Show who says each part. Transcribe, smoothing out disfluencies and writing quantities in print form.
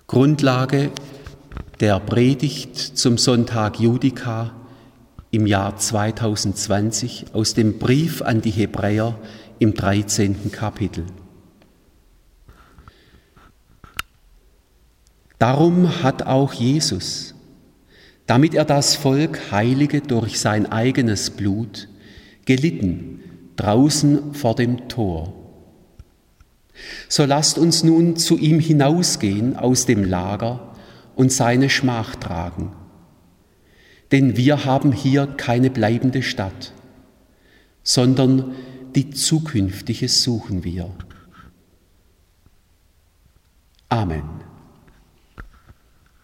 Speaker 1: Grundlage der Predigt zum Sonntag Judika im Jahr 2020 aus dem Brief an die Hebräer im 13. Kapitel. Darum hat auch Jesus, damit er das Volk heilige durch sein eigenes Blut, gelitten draußen vor dem Tor. So lasst uns nun zu ihm hinausgehen aus dem Lager und seine Schmach tragen. Denn wir haben hier keine bleibende Stadt, sondern die zukünftige suchen wir. Amen.